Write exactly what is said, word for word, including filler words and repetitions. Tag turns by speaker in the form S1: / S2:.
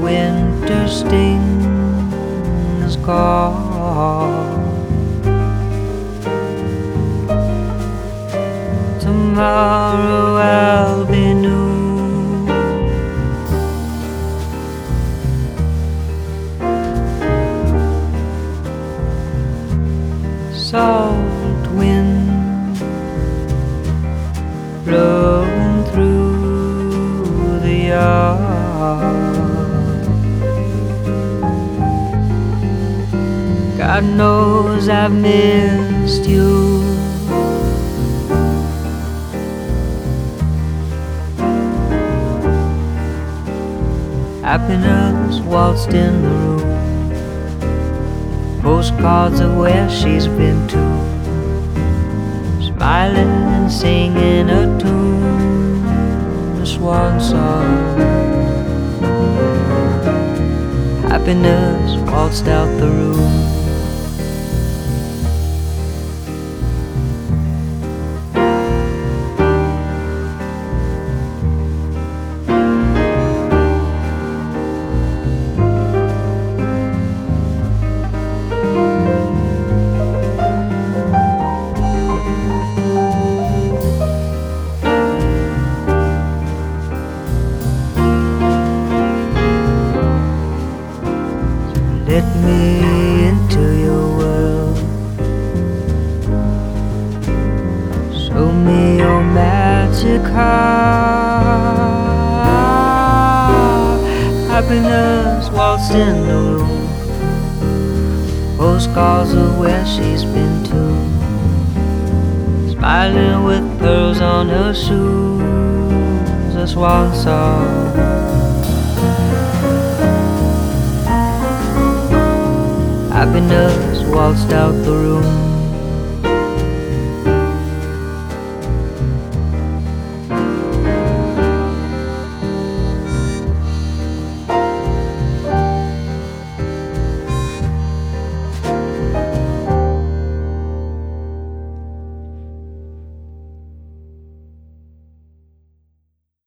S1: winter sting is gone. Tomorrow I'll be new. Salt wind blowing through the yard. God knows I've missed you. Happiness waltzed in the room. Postcards of where she's been to, smiling and singing a tune, a swan song. Happiness waltzed out the room. Let me into your world. Show me your magic heart. Happiness waltzed in the room. Postcards of where she's been to, smiling with pearls on her shoes, a swan song. Happiness waltzed out the room.